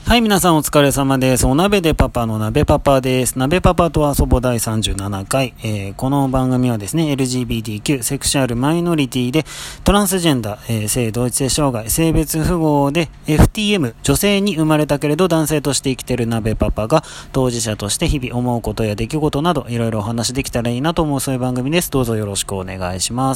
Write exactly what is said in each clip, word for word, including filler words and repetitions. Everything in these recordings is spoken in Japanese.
はい、皆さんお疲れ様です。お鍋でパパの鍋パパです。鍋パパと遊ぼだいさんじゅうななかい、えー、この番組はですね エルジービーティーキュー セクシュアルマイノリティでトランスジェンダー、えー、性同一性障害、性別不合で エフティーエム 女性に生まれたけれど男性として生きている鍋パパが当事者として日々思うことや出来事などいろいろお話できたらいいなと思うそういう番組です。どうぞよろしくお願いします。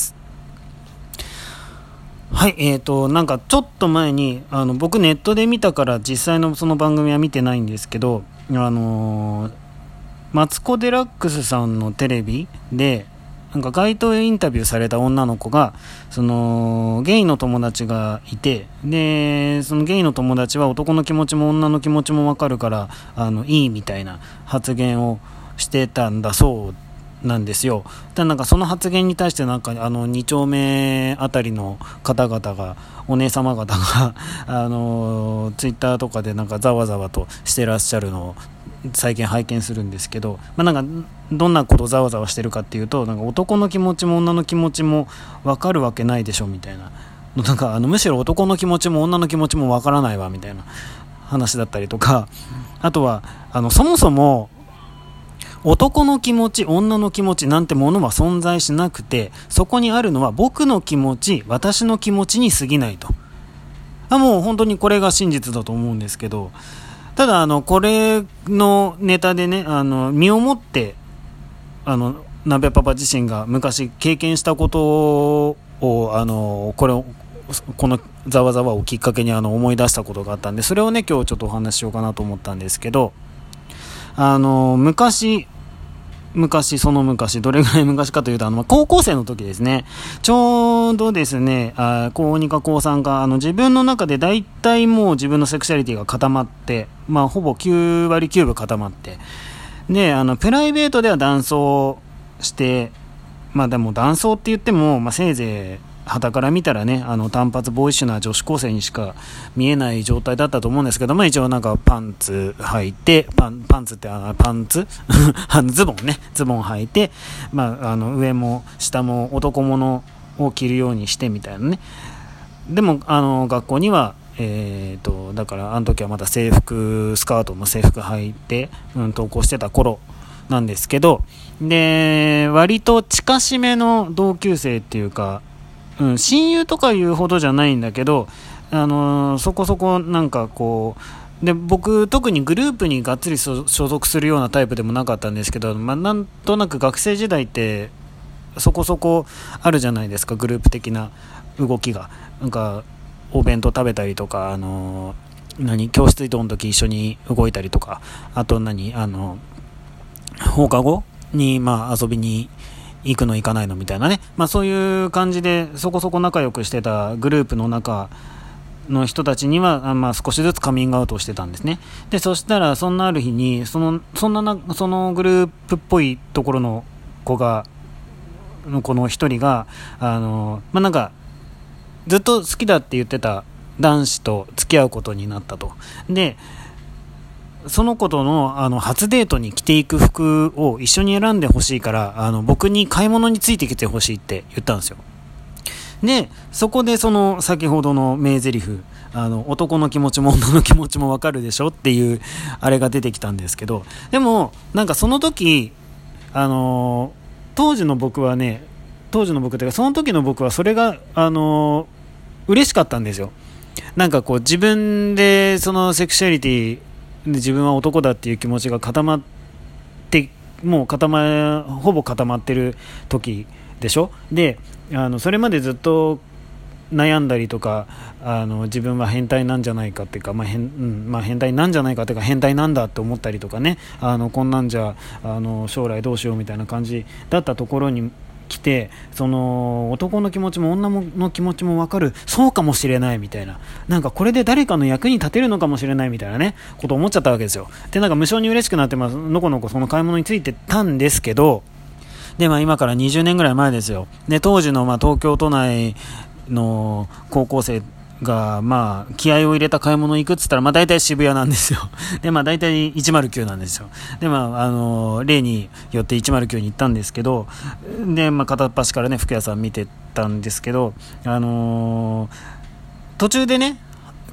はい、えーと、なんかちょっと前にあの僕ネットで見たから実際のその番組は見てないんですけど、あのー、マツコ・デラックスさんのテレビでなんか街頭インタビューされた女の子がそのゲイの友達がいて、でそのゲイの友達は男の気持ちも女の気持ちも分かるからあのいいみたいな発言をしてたんだそうなんですよ。ただなんかその発言に対してなんかあのに丁目あたりの方々がお姉様方があのツイッターとかでなんかざわざわとしてらっしゃるのを最近拝見するんですけど、まあ、なんかどんなことざわざわしてるかっていうと、なんか男の気持ちも女の気持ちも分かるわけないでしょみたいな、なんかあのむしろ男の気持ちも女の気持ちも分からないわみたいな話だったりとか、あとはあのそもそも男の気持ち、女の気持ちなんてものは存在しなくて、そこにあるのは僕の気持ち、私の気持ちに過ぎないと。あ、もう本当にこれが真実だと思うんですけど、ただあのこれのネタでね、あの身をもってあの鍋パパ自身が昔経験したことをあのこれをこのざわざわをきっかけにあの思い出したことがあったんで、それをね今日ちょっとお話ししようかなと思ったんですけど、あの昔昔その昔どれぐらい昔かというと、あの高校生の時ですね、ちょうどですね、あ高にか高さんかあの自分の中でだいたいもう自分のセクシャリティが固まって、まあほぼきゅうわりきゅうぶ固まって、であのプライベートでは男装して、まあでも男装って言っても、まあ、せいぜい傍から見たらね、あの単発ボーイッシュな女子高生にしか見えない状態だったと思うんですけども、一応なんかパンツ履いて、パン、パンツってあのパンツあのズボンね、ズボン履いて、まあ、あの上も下も男物を着るようにしてみたいなね。でもあの学校にはえーとだからあの時はまだ制服スカートの制服履いて、うん、登校してた頃なんですけど、で割と近しめの同級生っていうか、うん、親友とかいうほどじゃないんだけど、あのー、そこそこなんかこうで、僕特にグループにがっつり所属するようなタイプでもなかったんですけど、まあ、なんとなく学生時代ってそこそこあるじゃないですか、グループ的な動きが。なんかお弁当食べたりとか、あのー、何教室移動の時一緒に動いたりとか、あと何あの放課後にまあ遊びに行くの行かないのみたいなね、まあ、そういう感じでそこそこ仲良くしてたグループの中の人たちには、まあ、少しずつカミングアウトをしてたんですね。でそしたらそんなある日にそのそんななそのグループっぽいところの子がのこの一人があの、まあ、なんかずっと好きだって言ってた男子と付き合うことになったと。でその子と の, あの初デートに着ていく服を一緒に選んでほしいから、あの僕に買い物についてきてほしいって言ったんですよ。でそこでその先ほどの名台詞、あの男の気持ちも女の気持ちも分かるでしょっていうあれが出てきたんですけど、でもなんかその時あの当時の僕はね当時の僕というかその時の僕はそれがあの嬉しかったんですよ。なんかこう自分でそのセクシャリティで自分は男だっていう気持ちが固まってもう固まほぼ固まってる時でしょ。であのそれまでずっと悩んだりとか、あの自分は変態なんじゃないかっていうか、まあ変うんまあ、変態なんじゃないかっていうか変態なんだって思ったりとかね、あのこんなんじゃあの将来どうしようみたいな感じだったところに来て、その男の気持ちも女の気持ちも分かる、そうかもしれないみたいな、なんかこれで誰かの役に立てるのかもしれないみたいなねことを思っちゃったわけですよ。でなんか無性に嬉しくなって、まあ、のこのこその買い物についてたんですけど、で、まあ、今からにじゅうねんぐらい前ですよ。で当時のまあ東京都内の高校生がまあ気合を入れた買い物行くっつったら、まあ大体渋谷なんですよ。でまあ大体いちまるきゅうなんですよ。でまああの例によっていちまるきゅうに行ったんですけど、でまあ片っ端からね服屋さん見てたんですけど、あのー、途中でね気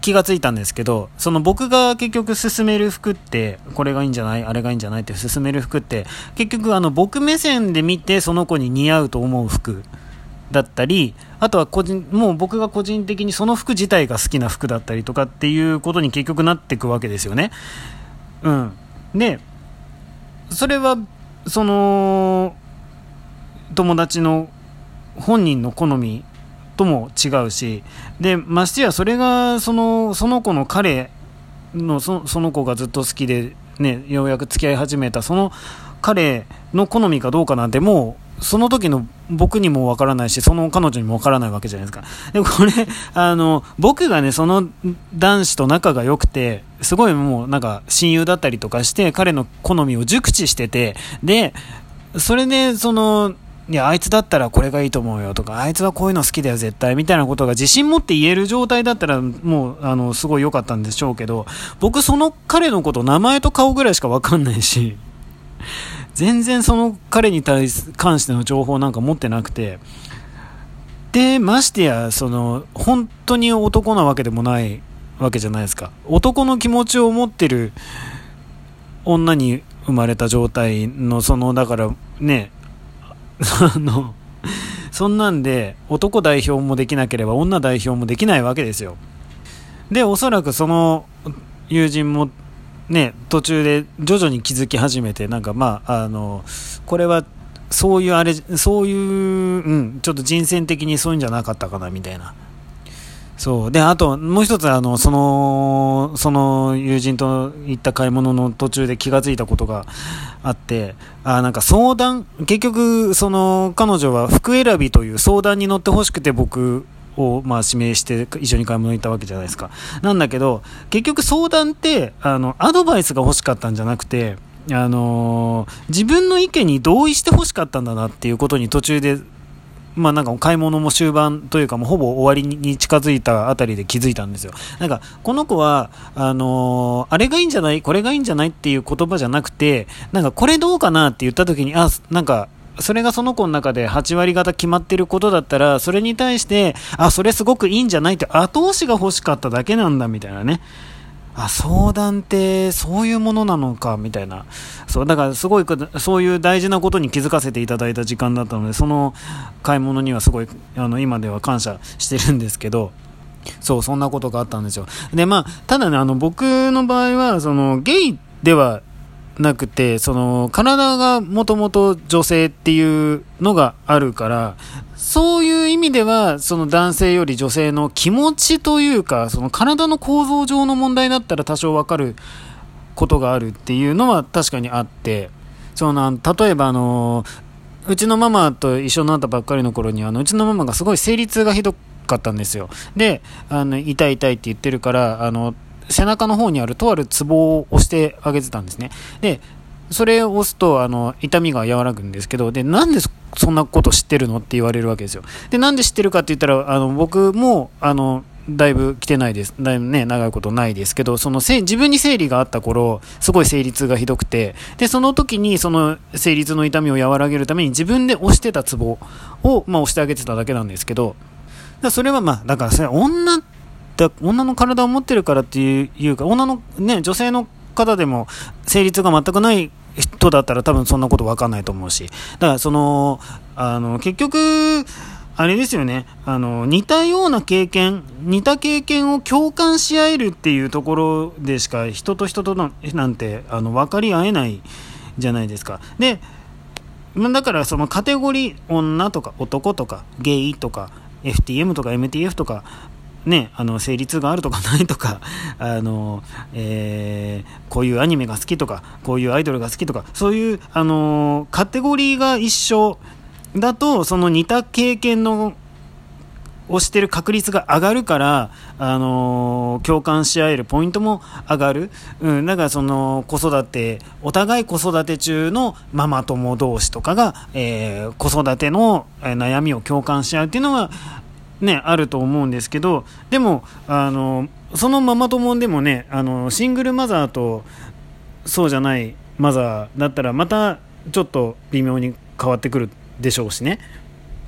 気がついたんですけど、その僕が結局勧める服って、これがいいんじゃないあれがいいんじゃないって勧める服って、結局あの僕目線で見てその子に似合うと思う服だったり、あとは個人もう僕が個人的にその服自体が好きな服だったりとかっていうことに結局なっていくわけですよね。うんでそれはその友達の本人の好みとも違うし、でましてやそれがそのその子の彼の そ, その子がずっと好きで、ね、ようやく付き合い始めたその彼の好みかどうかなんてもうその時の僕にもわからないし、その彼女にもわからないわけじゃないですか。でもこれあの僕がねその男子と仲が良くて、すごいもうなんか親友だったりとかして彼の好みを熟知してて、でそれでそのいやあいつだったらこれがいいと思うよとか、あいつはこういうの好きだよ絶対みたいなことが自信持って言える状態だったらもうあのすごい良かったんでしょうけど、僕その彼のこと名前と顔ぐらいしか分かんないし、全然その彼に対し関しての情報なんか持ってなくて、でましてやその本当に男なわけでもないわけじゃないですか。男の気持ちを持ってる女に生まれた状態のそのだからねあのそんなんで男代表もできなければ女代表もできないわけですよ。でおそらくその友人もね途中で徐々に気づき始めて、なんかまああのこれはそういうあれそういう、うん、ちょっと人選的にそういうんじゃなかったかなみたいな。そうであともう一つあのそのその友人と行った買い物の途中で気がついたことがあって、あなんか相談結局その彼女は服選びという相談に乗ってほしくて僕をまあ指名して一緒に買い物に行ったわけじゃないですか。なんだけど結局相談ってあのアドバイスが欲しかったんじゃなくて、あのー、自分の意見に同意して欲しかったんだなっていうことに途中でまあなんか買い物も終盤というかもうほぼ終わりに近づいたあたりで気づいたんですよ。なんかこの子はあのー、あれがいいんじゃないこれがいいんじゃないっていう言葉じゃなくて、なんかこれどうかなって言った時にあなんかそれがその子の中ではち割方決まってることだったら、それに対してあそれすごくいいんじゃないって後押しが欲しかっただけなんだみたいなね。あ相談ってそういうものなのかみたいな。そうだからすごいそういう大事なことに気づかせていただいた時間だったので、その買い物にはすごいあの今では感謝してるんですけど、そうそんなことがあったんですよ。でまあただねあの僕の場合はそのゲイではなくて、その体がもともと女性っていうのがあるから、そういう意味ではその男性より女性の気持ちというか、その体の構造上の問題だったら多少わかることがあるっていうのは確かにあって、その例えばあのうちのママと一緒になったばっかりの頃にあのうちのママがすごい生理痛がひどかったんですよ。であの痛い痛いって言ってるからあの背中の方にあるとあるツボを押してあげてたんですね。でそれを押すとあの痛みが和らぐんですけど、でなんでそんなこと知ってるのって言われるわけですよ。でなんで知ってるかって言ったらあの僕もあのだいぶ来てないです。だいぶね長いことないですけど、そのせ自分に生理があった頃すごい生理痛がひどくて、でその時にその生理痛の痛みを和らげるために自分で押してたツボを、まあ、押してあげてただけなんですけど、だそれはまあだからそれ女女の体を持ってるからっていうか、女のね女性の方でも生理痛が全くない人だったら多分そんなこと分かんないと思うし、だからそのあの結局あれですよね、あの似たような経験似た経験を共感し合えるっていうところでしか人と人とのなんてあの分かり合えないじゃないですか。でだからそのカテゴリー女とか男とかゲイとか エフティーエム とか エムティーエフ とかね、あの生理痛があるとかないとかあの、えー、こういうアニメが好きとかこういうアイドルが好きとかそういうあのカテゴリーが一緒だとその似た経験のをしてる確率が上がるから、あの共感し合えるポイントも上がる、うん、だからその子育てお互い子育て中のママ友同士とかが、えー、子育ての悩みを共感し合うっていうのはね、あると思うんですけど、でもあのそのママ友でもねあのシングルマザーとそうじゃないマザーだったらまたちょっと微妙に変わってくるでしょうしね。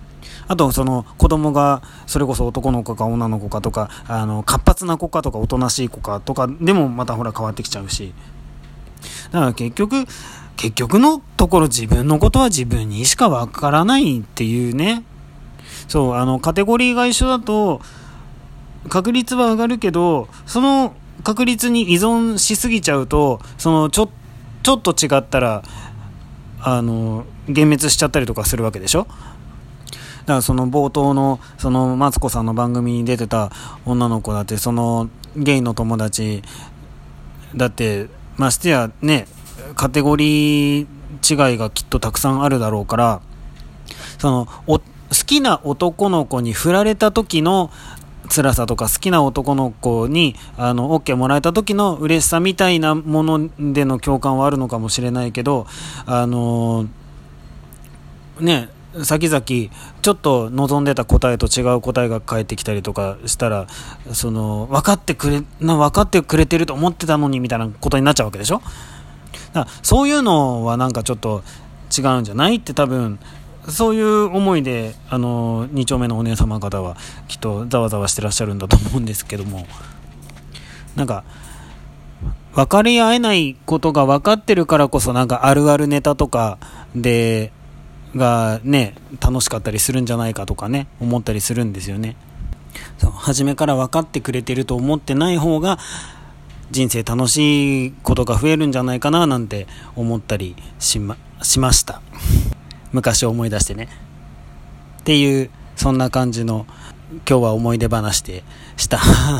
あとその子供がそれこそ男の子か女の子かとか、あの活発な子かとかおとなしい子かとかでもまたほら変わってきちゃうし、だから結局結局のところ自分のことは自分にしかわからないっていうね。そう、あのカテゴリーが一緒だと確率は上がるけど、その確率に依存しすぎちゃうと、そのちょちょっと違ったらあの幻滅しちゃったりとかするわけでしょ。だからその冒頭のそのマツコさんの番組に出てた女の子だって、そのゲイの友達だってましてやね、カテゴリー違いがきっとたくさんあるだろうから、そのお好きな男の子に振られた時の辛さとか、好きな男の子にあの OK もらえた時の嬉しさみたいなものでの共感はあるのかもしれないけど、あのー、ね先々ちょっと望んでた答えと違う答えが返ってきたりとかしたら、その分かってくれな分かってくれてると思ってたのにみたいなことになっちゃうわけでしょ。だからそういうのはなんかちょっと違うんじゃないって多分そういう思いであのに丁目のお姉様方はきっとざわざわしてらっしゃるんだと思うんですけども、なんか分かり合えないことが分かってるからこそ、なんかあるあるネタとかでがね楽しかったりするんじゃないかとかね思ったりするんですよね。そう初めから分かってくれてると思ってない方が人生楽しいことが増えるんじゃないかななんて思ったりしま、しました昔を思い出してねっていう、そんな感じの今日は思い出話でした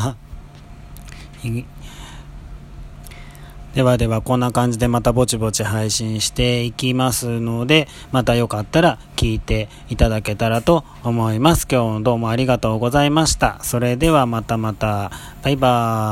ではではこんな感じでまたぼちぼち配信していきますので、またよかったら聞いていただけたらと思います。今日もどうもありがとうございました。それではまたまた、バイバーイ。